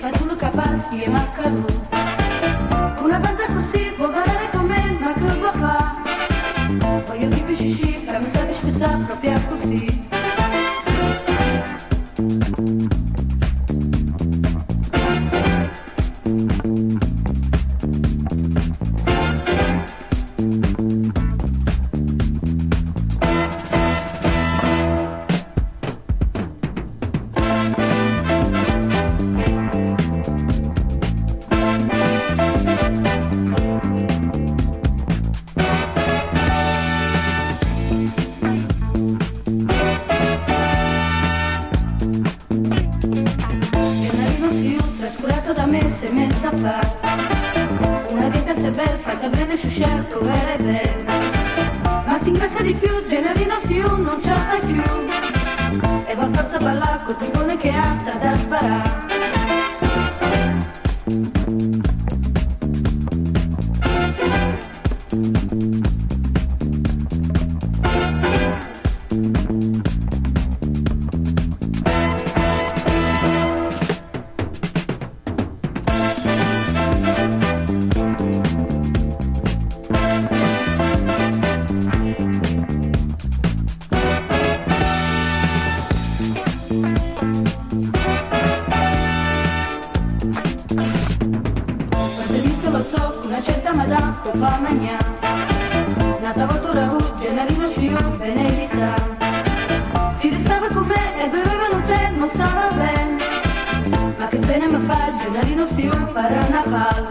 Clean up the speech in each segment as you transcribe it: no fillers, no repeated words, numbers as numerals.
fa solo capasti e maccarù. Una panza così può ballare con me, ma che vuoi fare? Voglio che pisci, la mi sape spezzare proprio così. Una vita se bel, fatta bene sciusciarco, vera e bella. Ma si ingrassa di più, generino si non ce la fai più. E va a forza ballare con tripone che ha sa da sparare. Una certa madame può fa mangiare. Nata volta ragù, generino scio, bene gli sta. Si restava con me e bevevano tè, non stava bene. Ma che pena mi fa, generino scio, paranapal.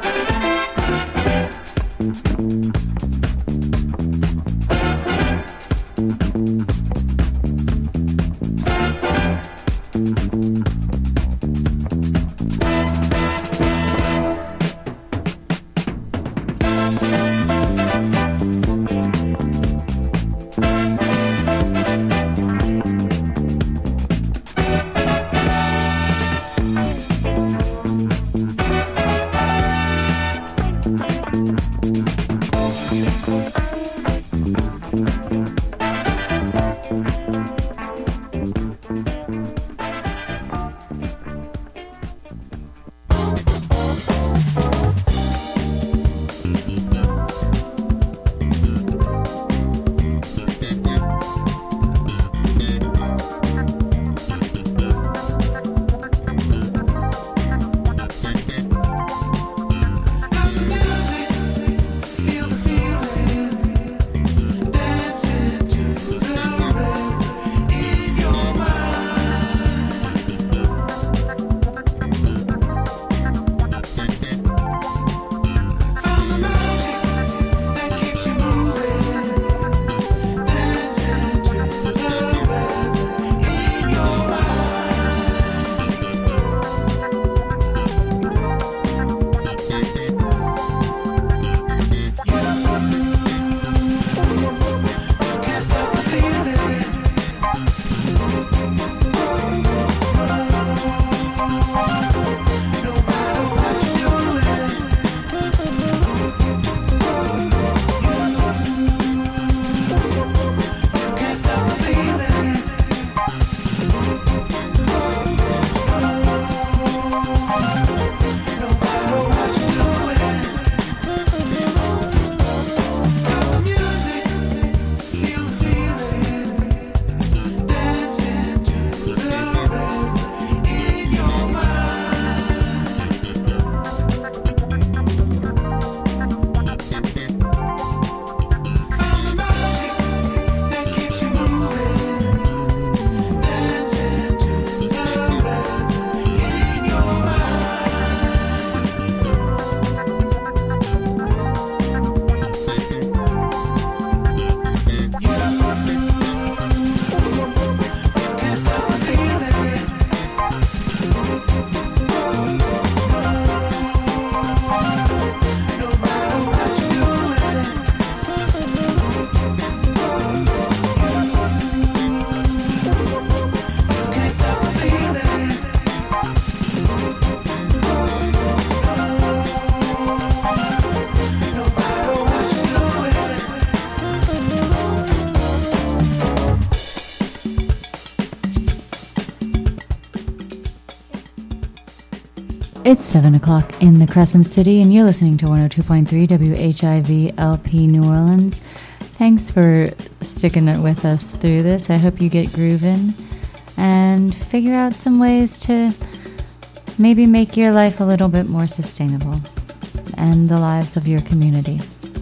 It's 7 o'clock in the Crescent City, and you're listening to 102.3 WHIV LP New Orleans. Thanks for sticking it with us through this. I hope you get grooving and figure out some ways to maybe make your life a little bit more sustainable and the lives of your community.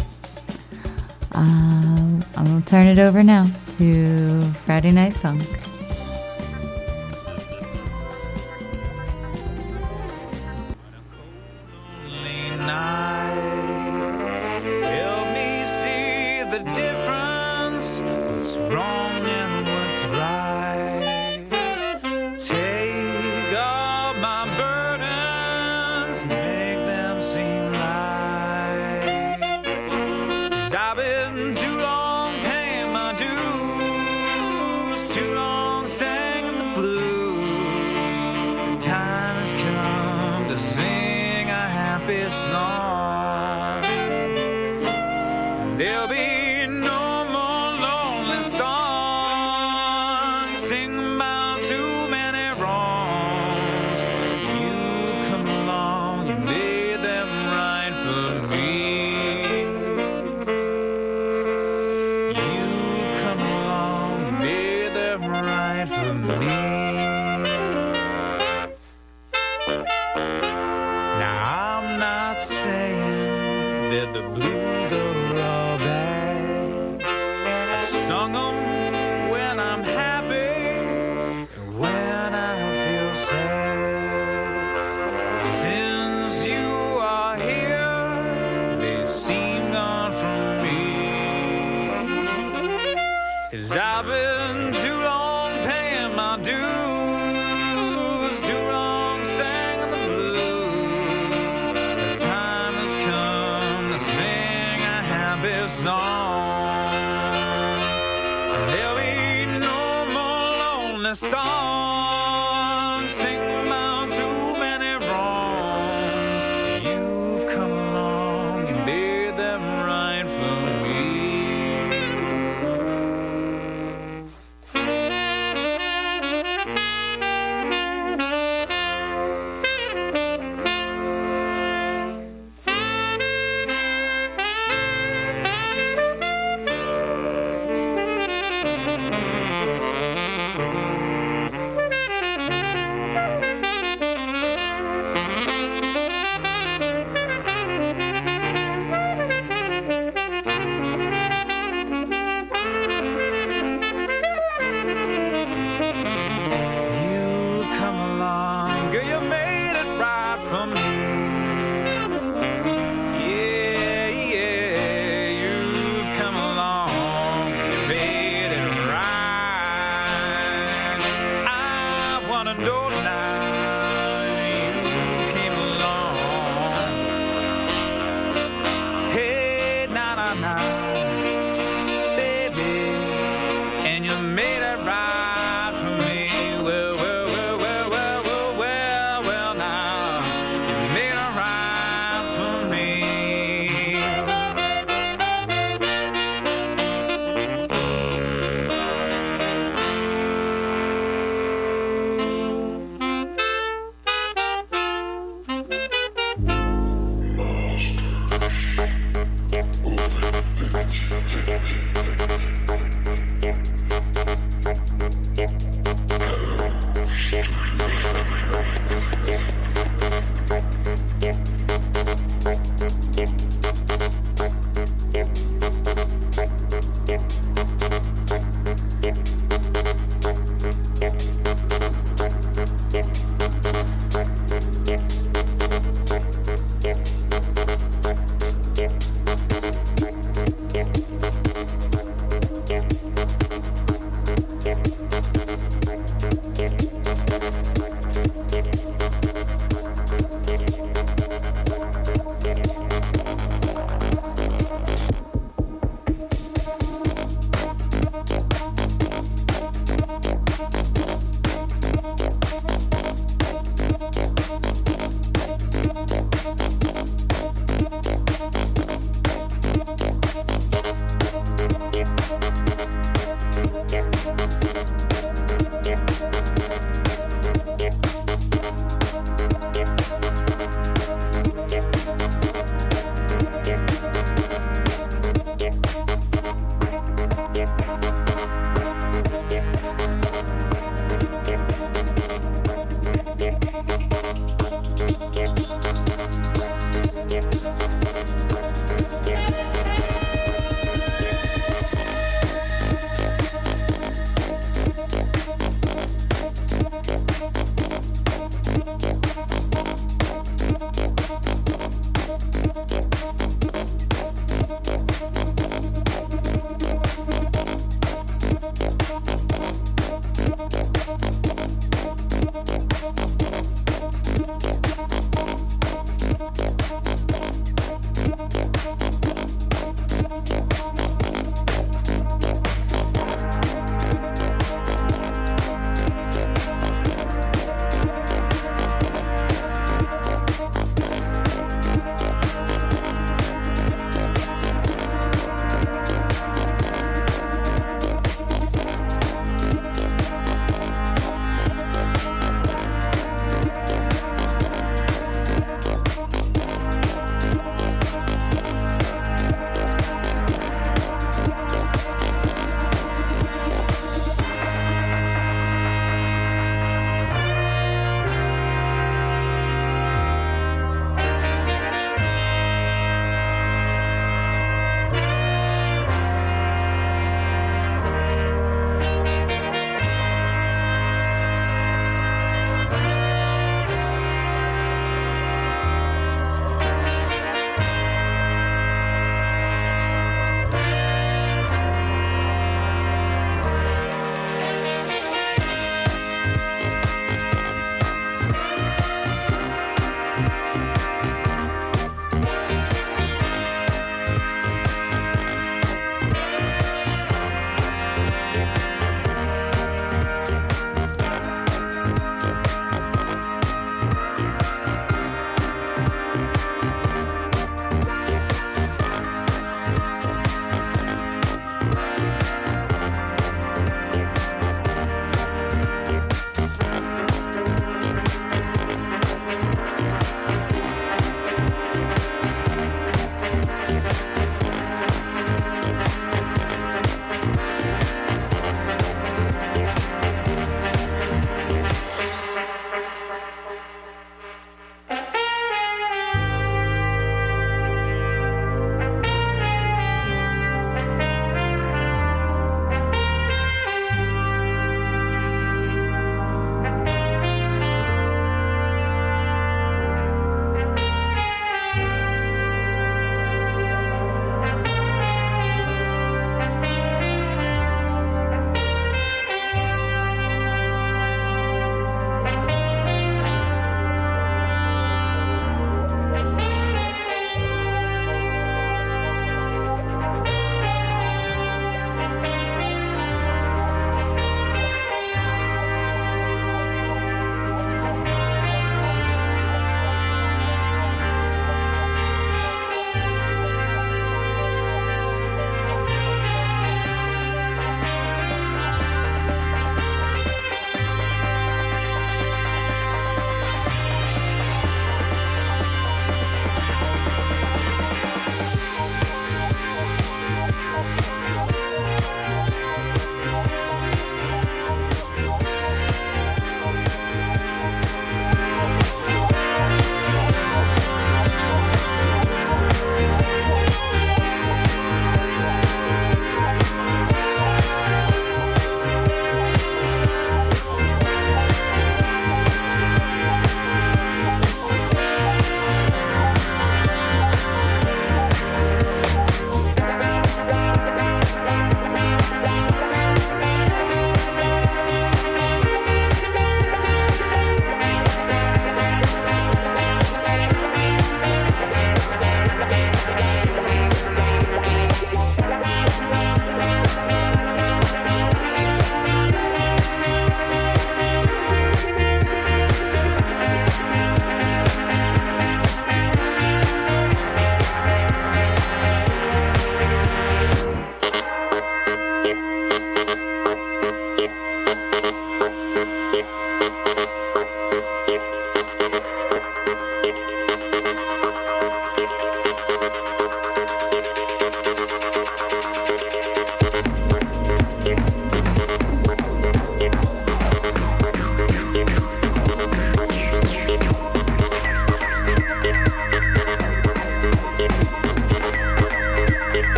I'm going to turn it over now to Friday Night Funk.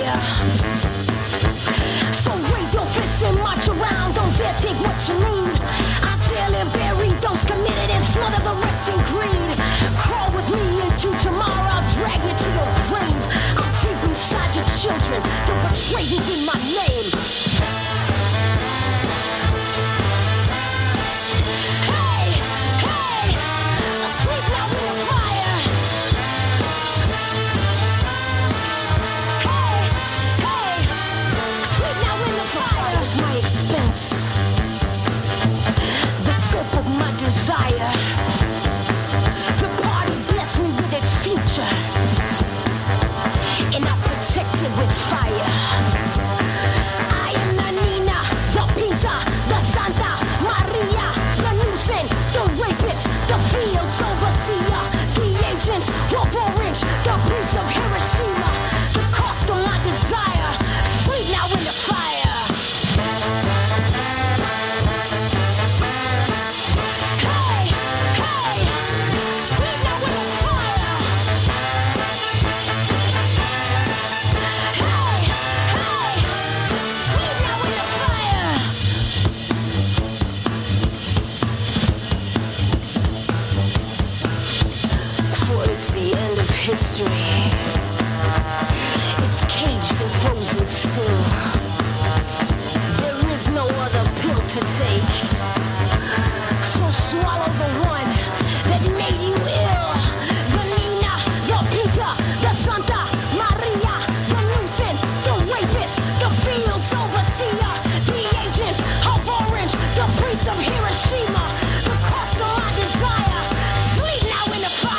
fire. So raise your fists and march around. Don't dare take what you need. I'll jail and bury those committed and smother the rest in greed. Crawl with me into tomorrow. I'll drag you to your grave. I'm deep inside your children. They'll betray you in my name. The scope of my desire. The party blessed me with its future, and I protect it with fire. I am the Nina, the Pinta, the Santa Maria, the nuisance, the rapist, the field's overseer, the agents of Orange, the priest of Hiroshima. The cost of my desire. Sleep now in the fire. History. It's caged and frozen still. There is no other pill to take. So swallow the one that made you ill. The Nina, the Peter, the Santa Maria, the nuisance, the rapist, the field's overseer, the agents of Orange, the priest of Hiroshima. The cost of my desire. Sleep now in the fire.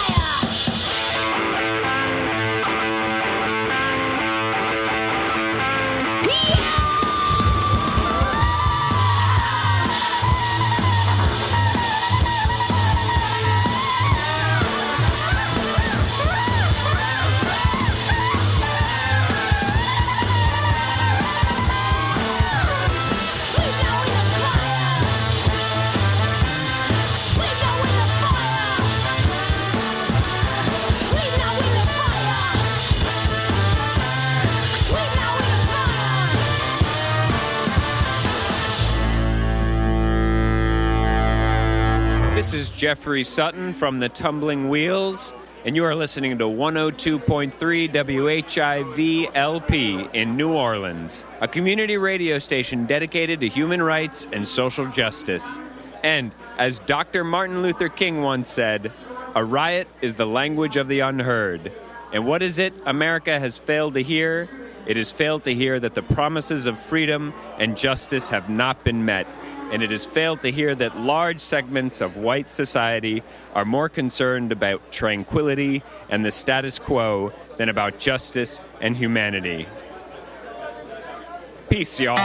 This is Jeffrey Sutton from the Tumbling Wheels, and you are listening to 102.3 WHIV LP in New Orleans, a community radio station dedicated to human rights and social justice. And, as Dr. Martin Luther King once said, a riot is the language of the unheard. And what is it America has failed to hear? It has failed to hear that the promises of freedom and justice have not been met. And it has failed to hear that large segments of white society are more concerned about tranquility and the status quo than about justice and humanity. Peace, y'all.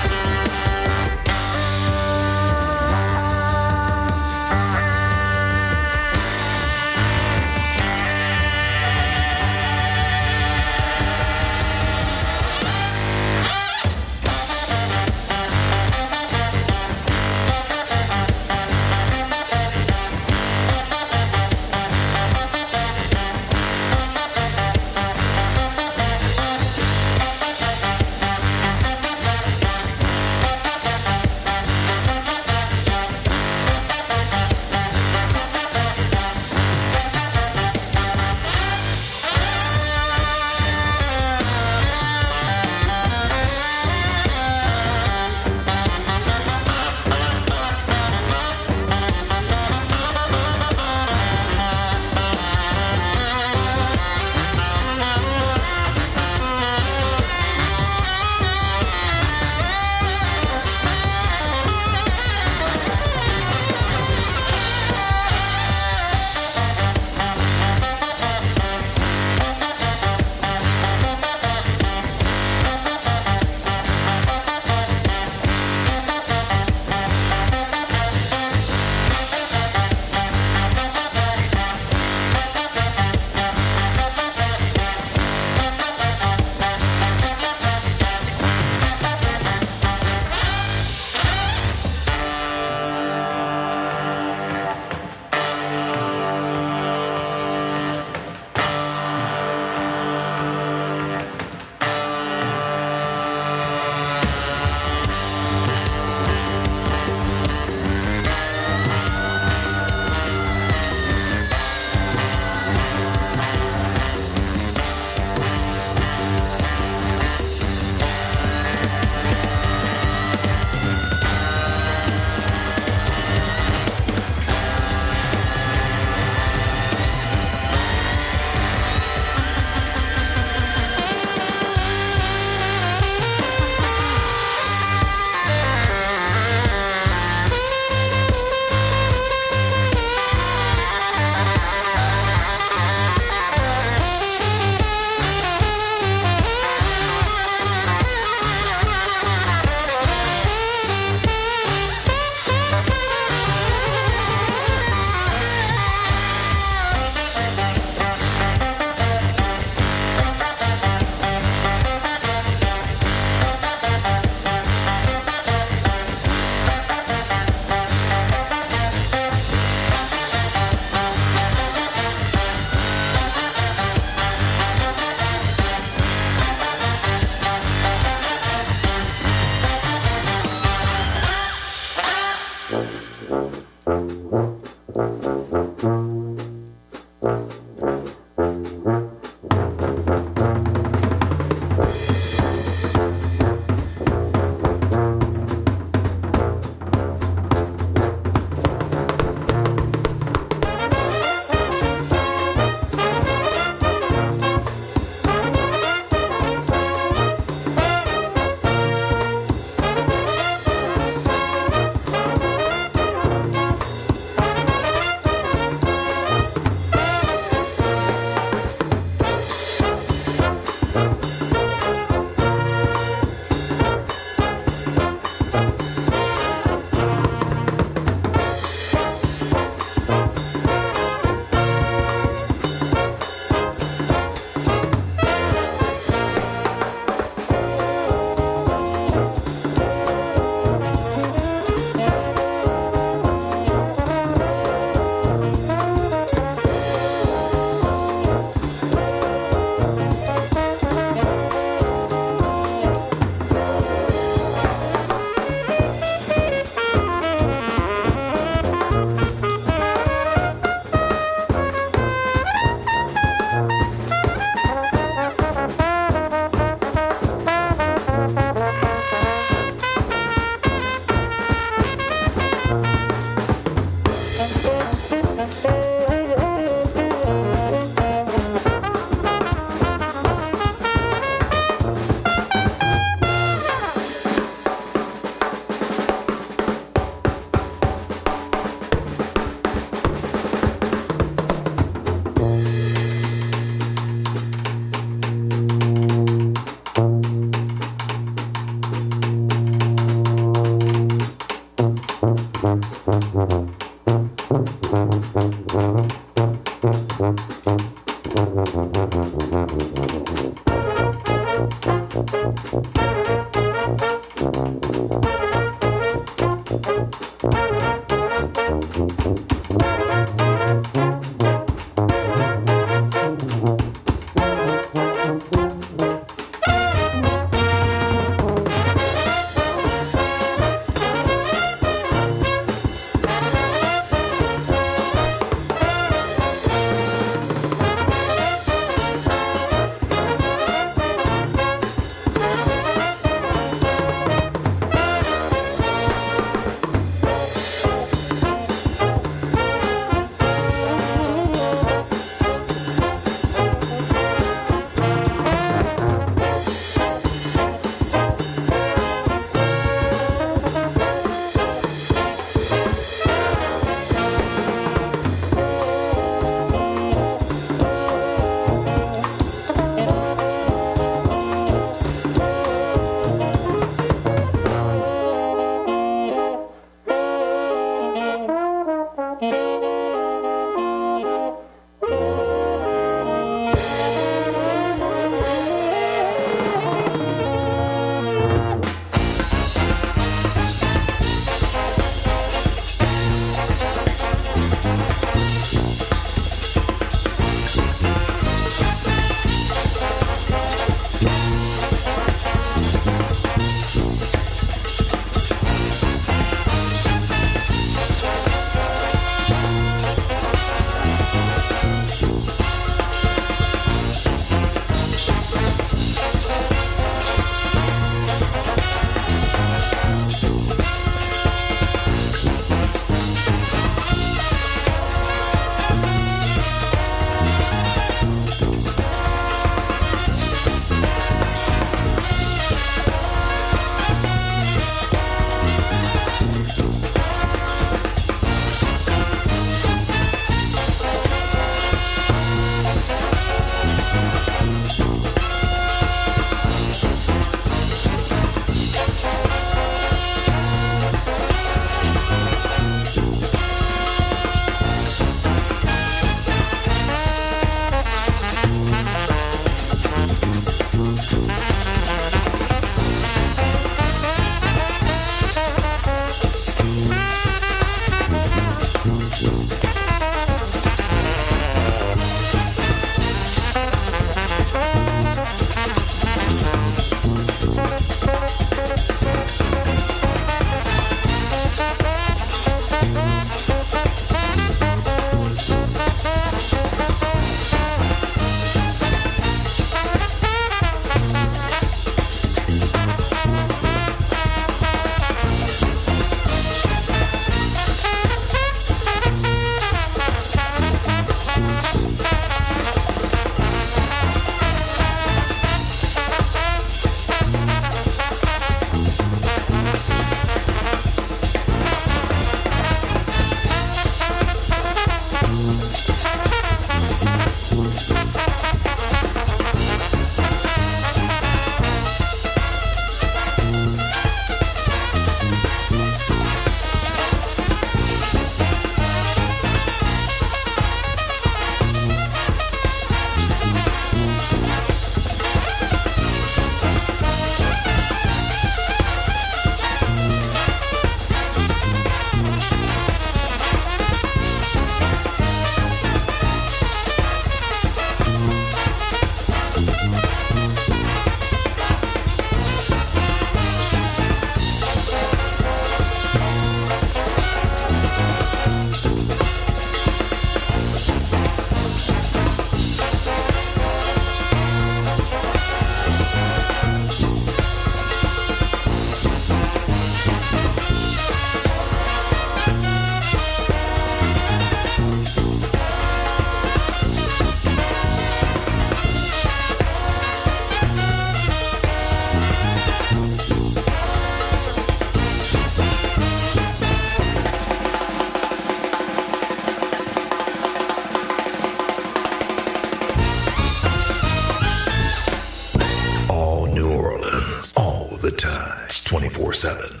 24/7.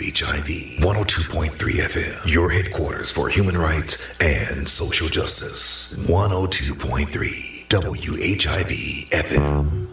WHIV 102.3 FM. Your headquarters for human rights and social justice. 102.3. WHIV FM.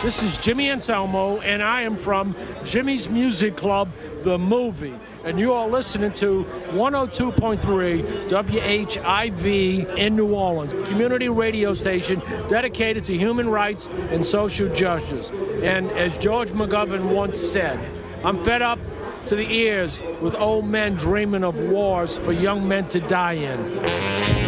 This is Jimmy Anselmo, and I am from Jimmy's Music Club, the movie. And you are listening to 102.3 WHIV in New Orleans, a community radio station dedicated to human rights and social justice. And as George McGovern once said, I'm fed up to the ears with old men dreaming of wars for young men to die in.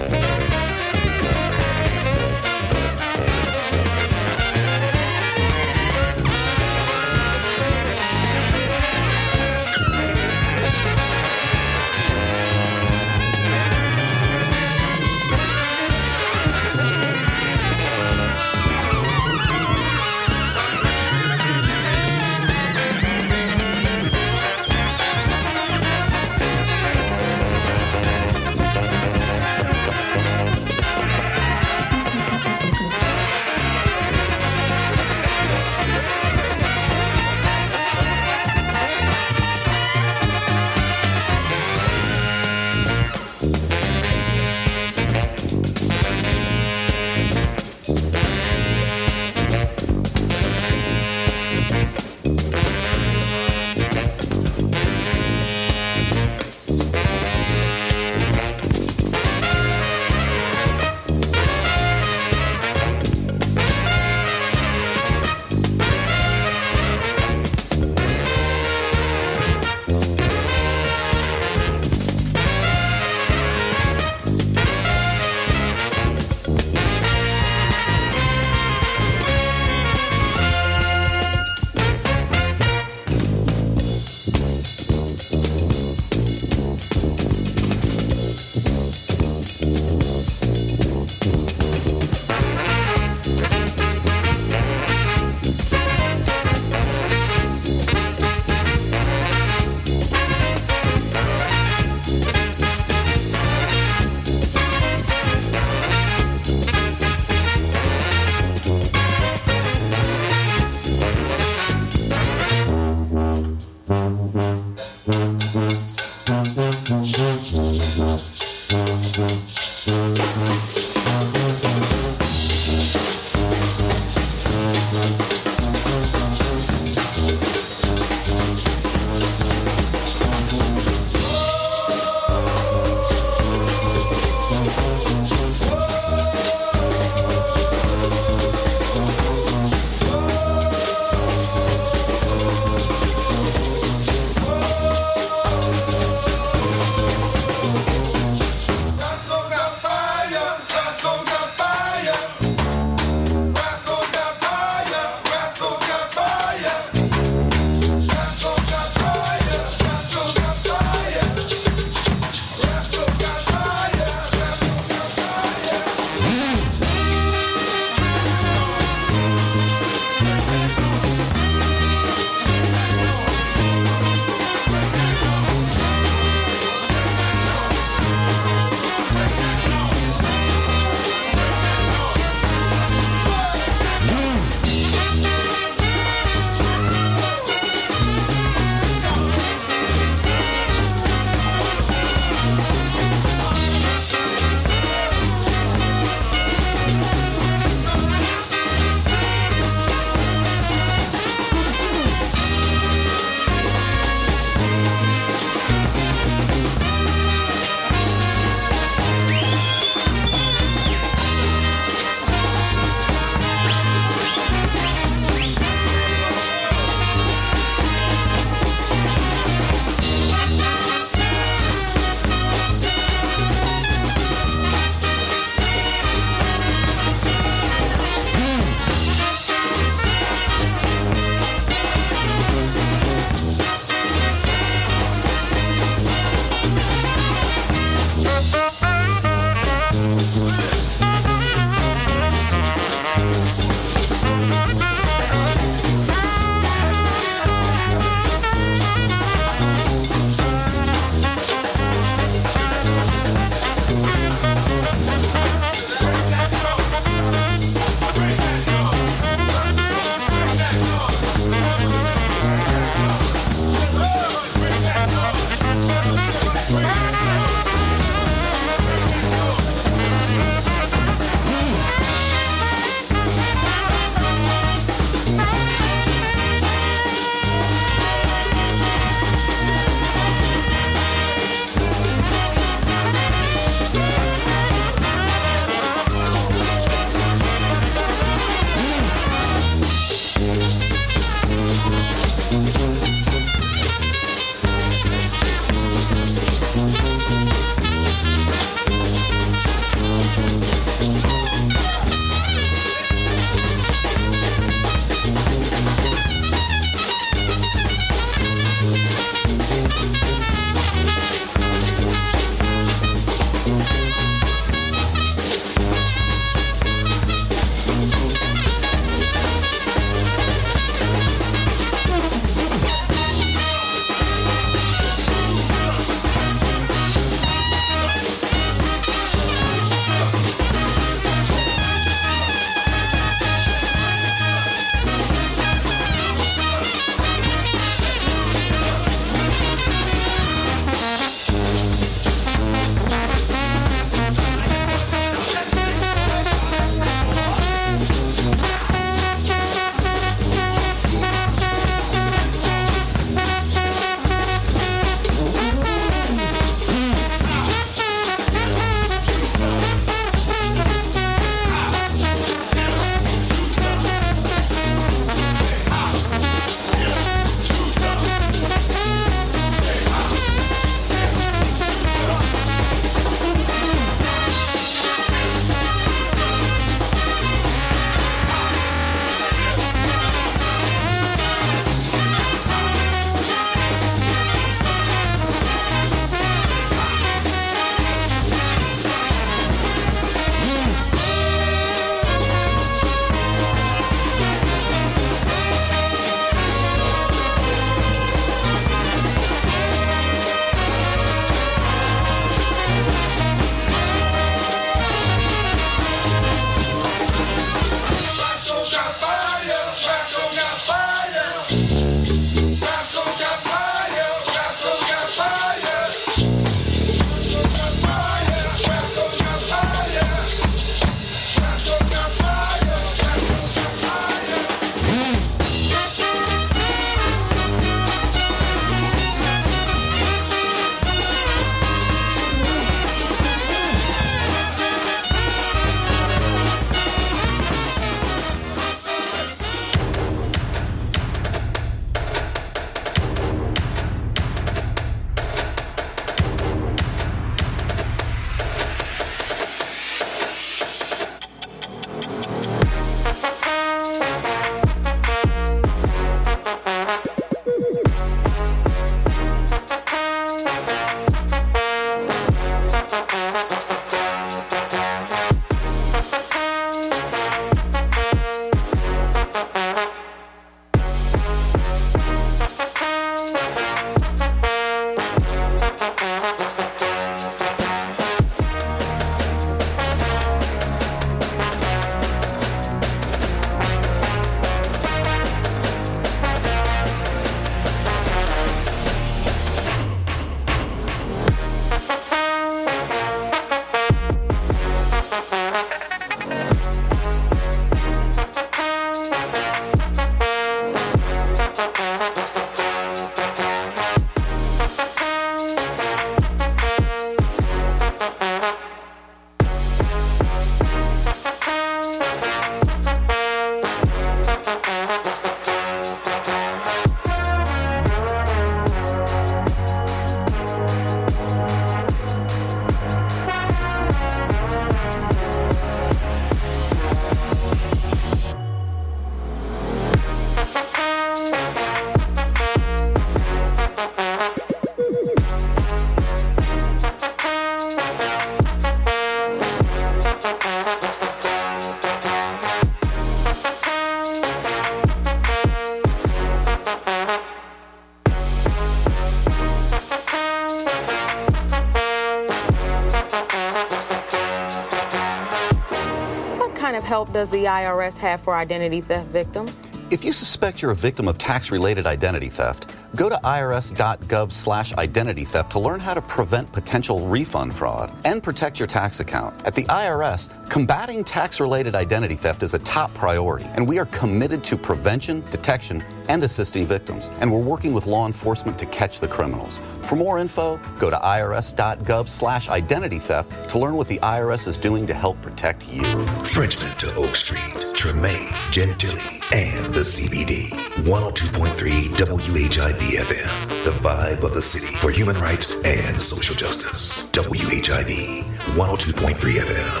kind of help does the IRS have for identity theft victims? If you suspect you're a victim of tax-related identity theft, go to irs.gov/identity theft to learn how to prevent potential refund fraud and protect your tax account. At the IRS, combating tax-related identity theft is a top priority, and we are committed to prevention, detection, and assisting victims. And we're working with law enforcement to catch the criminals. For more info, go to irs.gov/identity theft to learn what the IRS is doing to help protect you. Frenchman to Oak Street, Treme, Gentilly, and the CBD. 102.3 WHIV FM, the vibe of the city for human rights and social justice. WHIV 102.3 FM.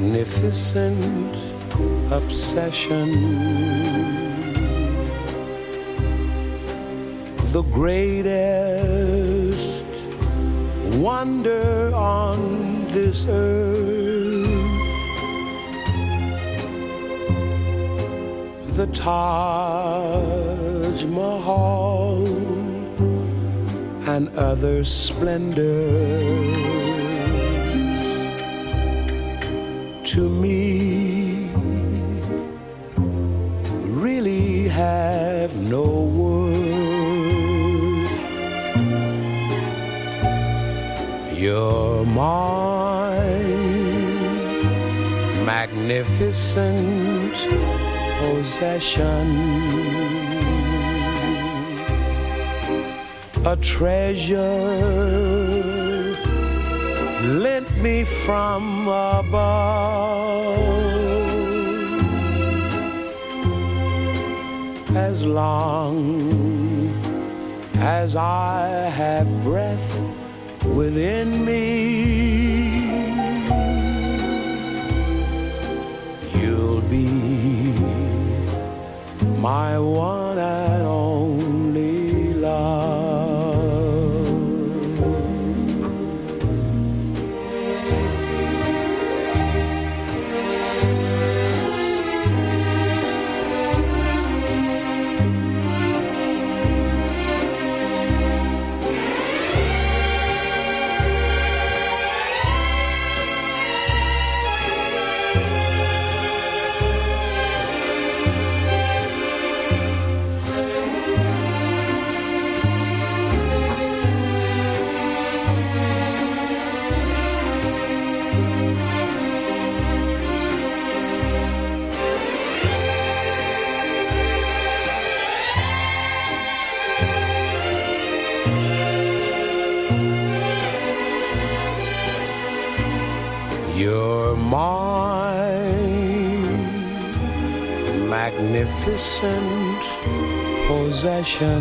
magnificent obsession, the greatest wonder on this earth, the Taj Mahal and other splendors. To me, really have no worth. You're my magnificent possession, a treasure lent me from above. As long as I have breath within me, you'll be my one and only love. You're my magnificent possession,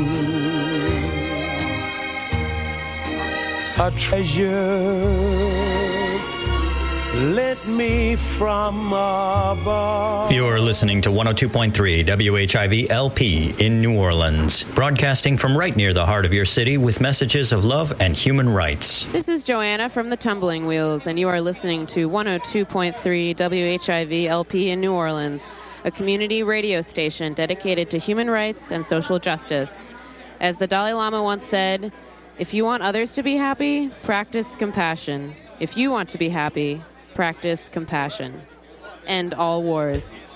a treasure lent me from above. You're listening to 102.3 WHIV LP in New Orleans, broadcasting from right near the heart of your city with messages of love and human rights. This is Joanna from the Tumbling Wheels, and you are listening to 102.3 WHIV LP in New Orleans, a community radio station dedicated to human rights and social justice. As the Dalai Lama once said, if you want others to be happy, practice compassion. If you want to be happy, practice compassion. End all wars.